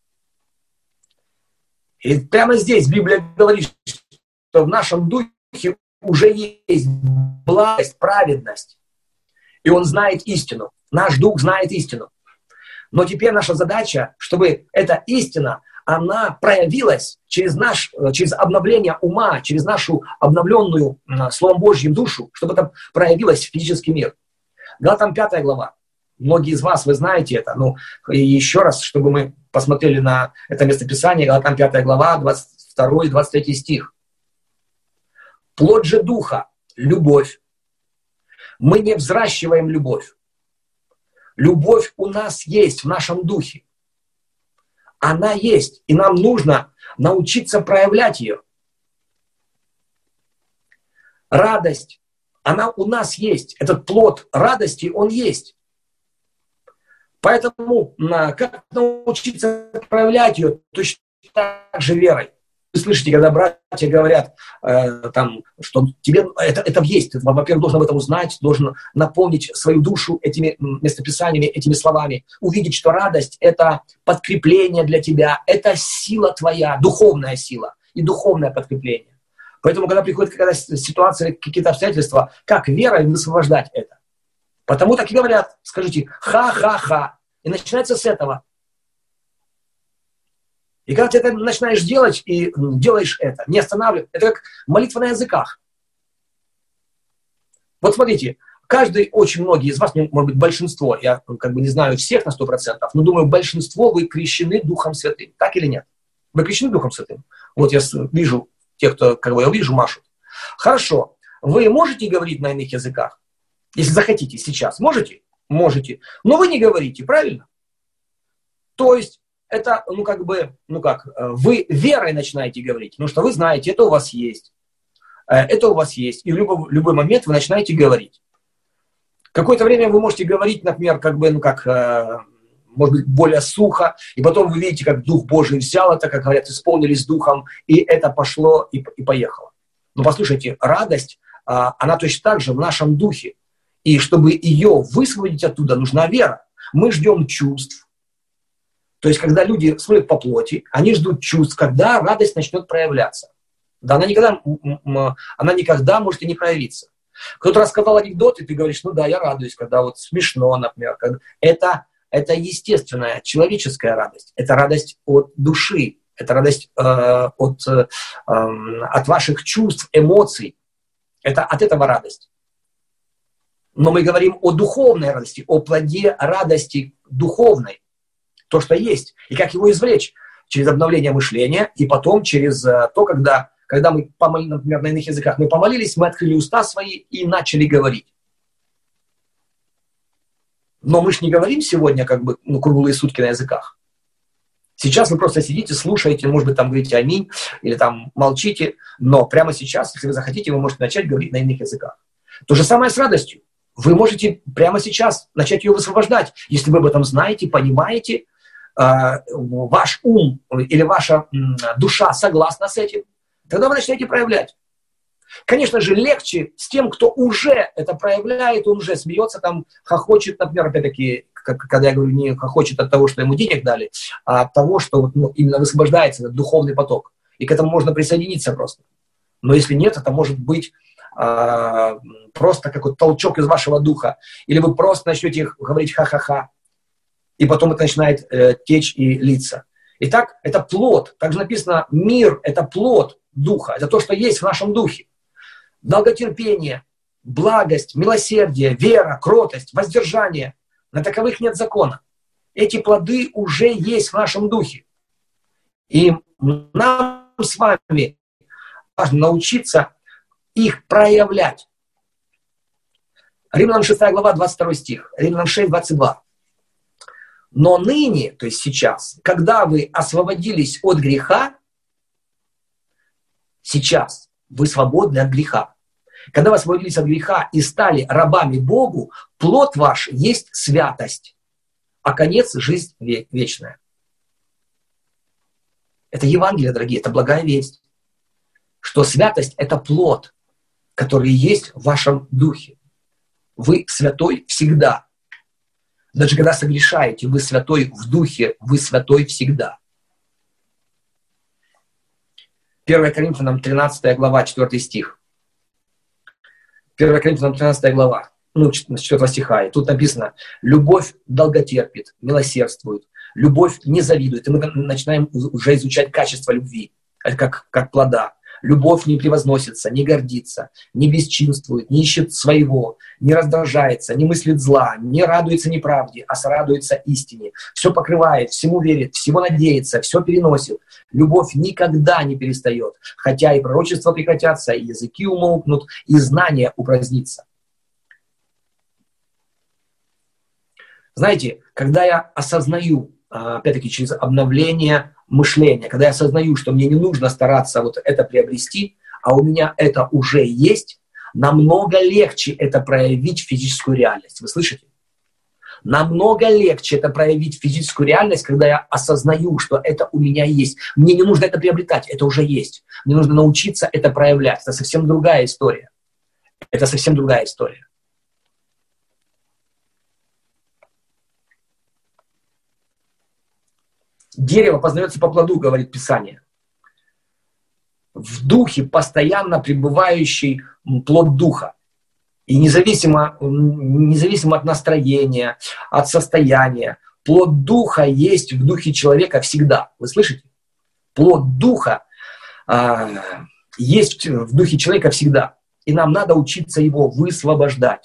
Speaker 1: И прямо здесь Библия говорит, что в нашем духе уже есть благость, праведность. И он знает истину. Наш дух знает истину. Но теперь наша задача, чтобы эта истина, она проявилась через обновление ума, через нашу обновленную Словом Божьим душу, чтобы это проявилось в физический мир. Галатам 5 глава. Многие из вас, вы знаете это. Ну, и еще раз, чтобы мы посмотрели на это местописание, Галатам 5 глава, 22 и 23 стих. Плод же духа – любовь. Мы не взращиваем любовь. Любовь у нас есть в нашем духе. Она есть, и нам нужно научиться проявлять ее. Радость, она у нас есть. Этот плод радости, он есть. Поэтому как научиться проявлять ее? Точно так же верой. Вы слышите, когда братья говорят, что тебе это есть. Ты, во-первых, должен об этом узнать, должен наполнить свою душу этими местописаниями, этими словами. Увидеть, что радость – это подкрепление для тебя, это сила твоя, духовная сила и духовное подкрепление. Поэтому, когда приходит какая-то ситуация, какие-то обстоятельства, как верой высвобождать это? Потому так и говорят, скажите «ха-ха-ха». И начинается с этого. И когда ты это начинаешь делать, и делаешь это, не останавливай, это как молитва на языках. Вот смотрите, очень многие из вас, может быть, большинство, я как бы не знаю всех на 100%, но думаю, большинство вы крещены Духом Святым. Так или нет? Вы крещены Духом Святым? Вот я вижу, тех, кто, как бы я вижу, машут. Хорошо. Вы можете говорить на иных языках? Если захотите сейчас. Можете? Можете. Но вы не говорите, правильно? То есть, это, вы верой начинаете говорить, потому что вы знаете, это у вас есть. Это у вас есть. И в любой момент вы начинаете говорить. Какое-то время вы можете говорить, например, может быть, более сухо, и потом вы видите, как Дух Божий взял это, как говорят, исполнились Духом, и это пошло и поехало. Но послушайте, радость, она точно так же в нашем духе. И чтобы ее высвободить оттуда, нужна вера. Мы ждем чувств. То есть, когда люди смотрят по плоти, они ждут чувств, когда радость начнет проявляться. Да, она никогда может и не проявиться. Кто-то рассказал анекдот, и ты говоришь, ну да, я радуюсь, когда вот смешно, например. Это естественная человеческая радость. Это радость от души. Это радость от ваших чувств, эмоций. Это от этого радость. Но мы говорим о духовной радости, о плоде радости духовной. То, что есть. И как его извлечь? Через обновление мышления, и потом через то, когда мы помолились, например, на иных языках, мы помолились, мы открыли уста свои и начали говорить. Но мы же не говорим сегодня круглые сутки на языках. Сейчас вы просто сидите, слушаете, может быть, там говорите «Аминь» или там молчите, но прямо сейчас, если вы захотите, вы можете начать говорить на иных языках. То же самое с радостью. Вы можете прямо сейчас начать ее высвобождать, если вы об этом знаете, понимаете, ваш ум или ваша душа согласна с этим, тогда вы начинаете проявлять. Конечно же, легче с тем, кто уже это проявляет, он уже смеется, там, хохочет, например, опять-таки, когда я говорю, не хохочет от того, что ему денег дали, а от того, что именно высвобождается этот духовный поток. И к этому можно присоединиться просто. Но если нет, это может быть просто как вот толчок из вашего духа, или вы просто начнете говорить ха-ха-ха, и потом это начинает течь и литься. Итак, это плод. Также написано, мир – это плод духа, это то, что есть в нашем духе. Долготерпение, благость, милосердие, вера, кротость, воздержание. На таковых нет закона. Эти плоды уже есть в нашем духе. И нам с вами важно научиться их проявлять. Римлянам 6 глава, 22 стих. Римлянам 6, 22. Но ныне, то есть сейчас, когда вы освободились от греха, сейчас вы свободны от греха. Когда вы освободились от греха и стали рабами Богу, плод ваш есть святость, а конец – жизнь вечная. Это Евангелие, дорогие, это благая весть, что святость – это плод, который есть в вашем духе. Вы святой всегда. Даже когда согрешаете, вы святой в духе, вы святой всегда. 1 Коринфянам 13 глава, 4 стих. 1 Коринфянам 13 глава, 4 стиха. И тут написано, любовь долготерпит, милосердствует, любовь не завидует. И мы начинаем уже изучать качество любви, как плода. Любовь не превозносится, не гордится, не бесчинствует, не ищет своего, не раздражается, не мыслит зла, не радуется неправде, а сорадуется истине. Все покрывает, всему верит, всего надеется, все переносит. Любовь никогда не перестает, хотя и пророчества прекратятся, и языки умолкнут, и знание упразднится. Знаете, когда я осознаю, опять-таки через обновление мышления, когда я осознаю, что мне не нужно стараться вот это приобрести, а у меня это уже есть, намного легче это проявить в физическую реальность. Вы слышите? Намного легче это проявить в физическую реальность, когда я осознаю, что это у меня есть. Мне не нужно это приобретать, это уже есть. Мне нужно научиться это проявлять. Это совсем другая история. Это совсем другая история. Дерево познается по плоду, говорит Писание. В духе постоянно пребывающий плод духа. И независимо от настроения, от состояния, плод духа есть в духе человека всегда. Вы слышите? Плод духа есть в духе человека всегда. И нам надо учиться его высвобождать.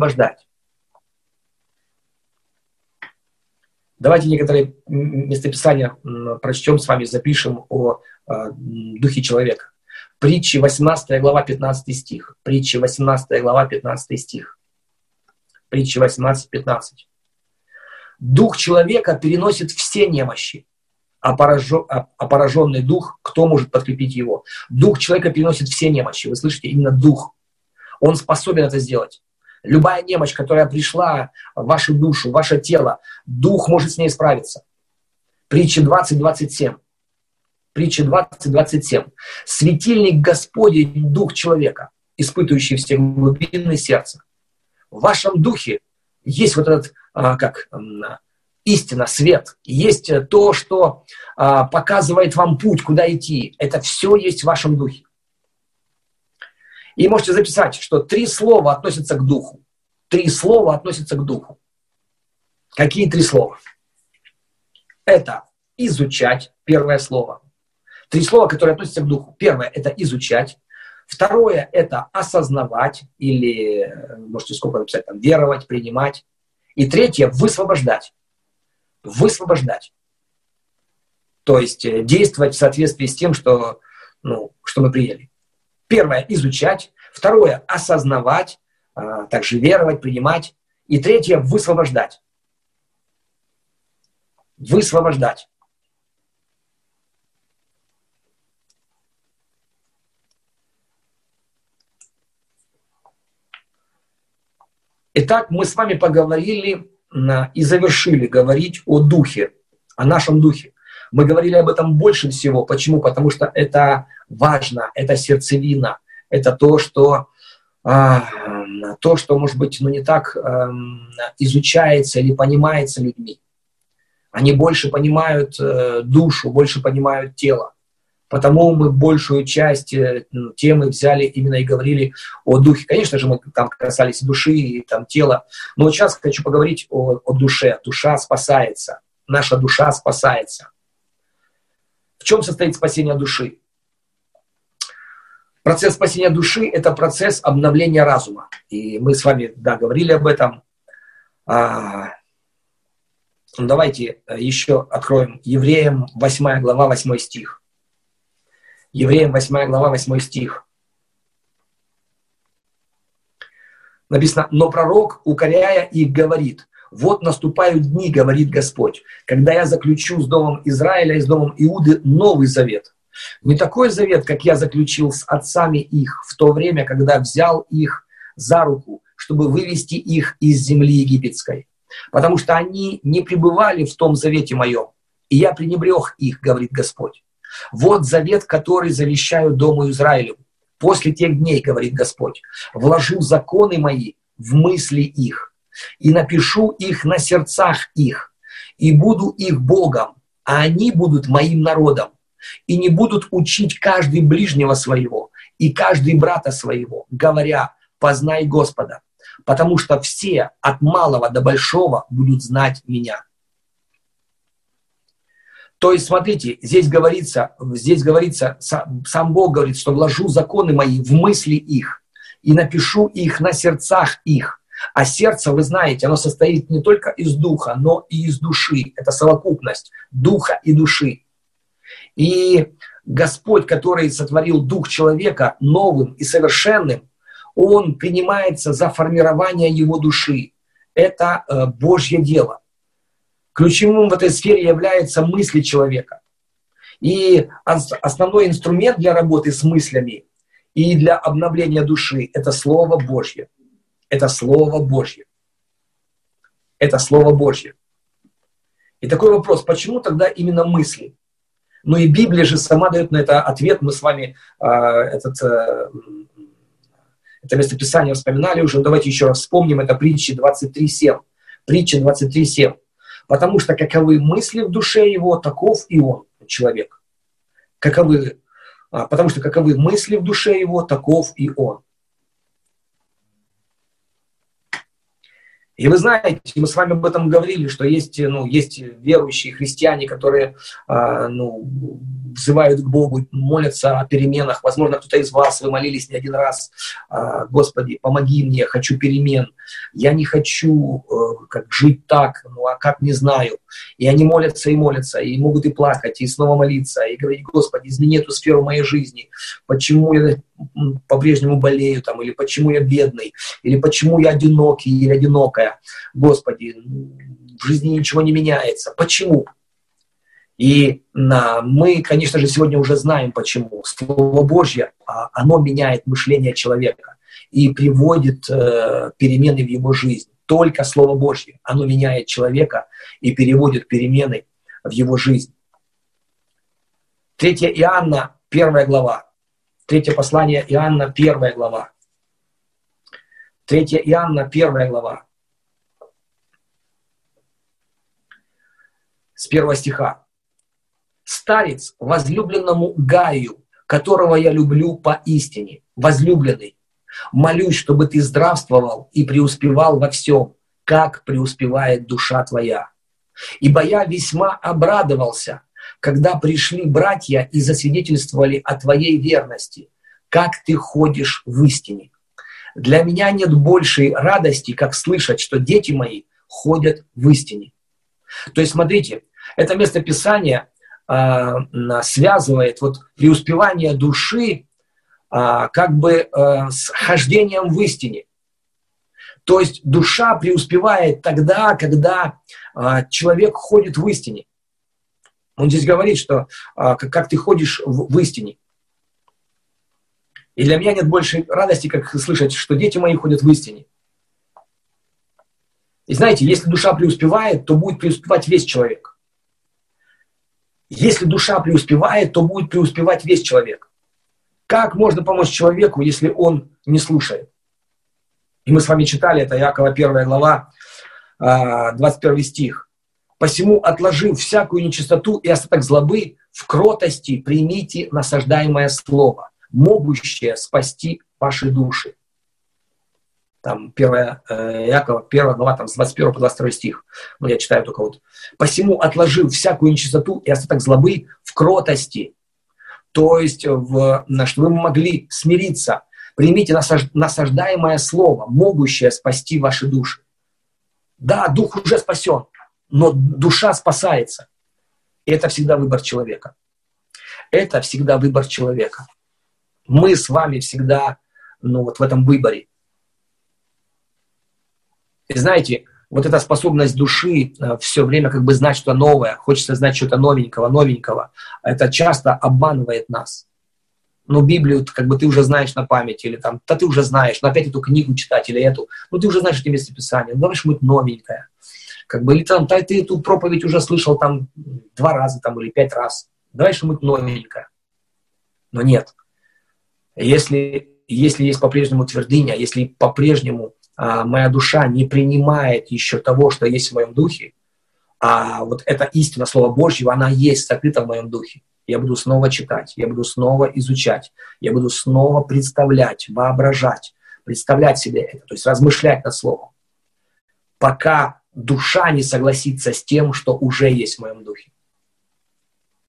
Speaker 1: Давайте некоторые местописания прочтем с вами, запишем о духе человека. Притчи 18 глава 15 стих. Притчи 18 глава 15 стих. Притчи 18-15. Дух человека переносит все немощи, а пораженный дух, кто может подкрепить его? Дух человека переносит все немощи. Вы слышите? Именно дух. Он способен это сделать. Любая немощь, которая пришла в вашу душу, в ваше тело, дух может с ней справиться. Притча 20-27. Притча 20-27. Светильник Господень, дух человека, испытывающий все глубины сердца. В вашем духе есть вот этот, истина, свет. Есть то, что показывает вам путь, куда идти. Это все есть в вашем духе. И можете записать, что 3 слова относятся к духу. 3 слова относятся к духу. Какие 3 слова? Это изучать, первое слово. 3 слова, которые относятся к духу. Первое – это изучать. Второе – это осознавать, или, можете сколько написать, там, веровать, принимать. И третье – высвобождать. Высвобождать. То есть действовать в соответствии с тем, что мы приняли. Первое – изучать. Второе – осознавать, также веровать, принимать. И третье – высвобождать. Высвобождать. Итак, мы с вами поговорили и завершили говорить о духе, о нашем духе. Мы говорили об этом больше всего. Почему? Потому что это важно, это сердцевина, это то, что может быть, не так изучается или понимается людьми. Они больше понимают душу, больше понимают тело. Потому мы большую часть темы взяли именно и говорили о духе. Конечно же, мы там касались души и там тела. Но вот сейчас хочу поговорить о душе. Душа спасается. Наша душа спасается. В чем состоит спасение души? Процесс спасения души – это процесс обновления разума. И мы с вами, да, говорили об этом. Давайте еще откроем Евреям 8 глава, 8 стих. Евреям 8 глава, 8 стих. Написано: «Но пророк, укоряя их, говорит: вот наступают дни, говорит Господь, когда я заключу с домом Израиля и с домом Иуды новый завет. Не такой завет, как я заключил с отцами их в то время, когда взял их за руку, чтобы вывести их из земли египетской. Потому что они не пребывали в том завете моем, и я пренебрег их, говорит Господь. Вот завет, который завещаю дому Израилю. После тех дней, говорит Господь, вложу законы мои в мысли их, и напишу их на сердцах их, и буду их Богом, а они будут моим народом, и не будут учить каждый ближнего своего и каждый брата своего, говоря: познай Господа, потому что все от малого до большого будут знать меня». То есть, смотрите, здесь говорится, сам Бог говорит, что вложу законы мои в мысли их и напишу их на сердцах их. А сердце, вы знаете, оно состоит не только из духа, но и из души. Это совокупность духа и души. И Господь, который сотворил дух человека новым и совершенным, Он принимается за формирование его души. Это Божье дело. Ключевым в этой сфере являются мысли человека. И основной инструмент для работы с мыслями и для обновления души – это Слово Божье. Это Слово Божье. Это Слово Божье. И такой вопрос: почему тогда именно мысли? Ну и Библия же сама дает на это ответ. Мы с вами это местописание вспоминали уже. Давайте еще раз вспомним. Это Притчи 23:7. Притча 23:7. Потому что каковы мысли в душе его, таков и он, человек. Потому что каковы мысли в душе его, таков и он. И вы знаете, мы с вами об этом говорили, что есть верующие христиане, которые взывают к Богу, молятся о переменах. Возможно, кто-то из вас, вы молились не один раз: Господи, помоги мне, хочу перемен. Я не хочу жить так, а как не знаю. И они молятся, и могут и плакать, и снова молиться, и говорить: Господи, измени эту сферу моей жизни. Почему я по-прежнему болею, или почему я бедный, или почему я одинокий или одинокая. Господи, в жизни ничего не меняется. Почему? И мы, конечно же, сегодня уже знаем, почему. Слово Божье, оно меняет мышление человека и приводит перемены в его жизнь. Только Слово Божье, оно меняет человека и переводит перемены в его жизнь. 3 Иоанна, 1 глава. 3 послание Иоанна, 1 глава. 3 Иоанна, 1 глава. С 1 стиха. «Старец возлюбленному Гаю, которого я люблю поистине, возлюбленный, молюсь, чтобы ты здравствовал и преуспевал во всем, как преуспевает душа твоя. Ибо я весьма обрадовался, когда пришли братья и засвидетельствовали о твоей верности, как ты ходишь в истине. Для меня нет большей радости, как слышать, что дети мои ходят в истине». То есть, смотрите, это местописание связывает преуспевание души с хождением в истине. То есть душа преуспевает тогда, когда человек ходит в истине. Он здесь говорит, что как ты ходишь в истине. И для меня нет большей радости, как слышать, что дети мои ходят в истине. И знаете, если душа преуспевает, то будет преуспевать весь человек. Если душа преуспевает, то будет преуспевать весь человек. Как можно помочь человеку, если он не слушает? И мы с вами читали, это Иакова 1 глава, 21 стих. «Посему, отложив всякую нечистоту и остаток злобы, В кротости примите насаждаемое слово, могущее спасти ваши души. Там 1 Иакова, 1 глава, там, с 21 по 22 стих. Ну, я читаю только вот. «Посему отложил всякую нечистоту и остаток злобы в кротости». То есть, чтобы вы могли смириться. Примите насаждаемое слово, могущее спасти ваши души. Да, дух уже спасен, но душа спасается. И это всегда выбор человека. Это всегда выбор человека. Мы с вами всегда, вот в этом выборе. И знаете, вот эта способность души все время как бы знать что-то новое, хочется знать что-то новенького, это часто обманывает нас. Ну, Библию как бы ты уже знаешь на память, или там, да ты уже знаешь, но опять эту книгу читать, или эту, ну ты уже знаешь эти местописания, ну давай что-нибудь новенькое. Как бы, или там, ты эту проповедь уже слышал там 2 раза там, или 5 раз, давай что-нибудь новенькое. Но нет. Если есть по-прежнему твердыня, если по-прежнему моя душа не принимает еще того, что есть в моем духе, а вот эта истина Слова Божьего, она есть сокрыта в моем духе. Я буду снова читать, я буду снова изучать, я буду снова представлять, воображать, представлять себе это, то есть размышлять над Словом, пока душа не согласится с тем, что уже есть в моем духе.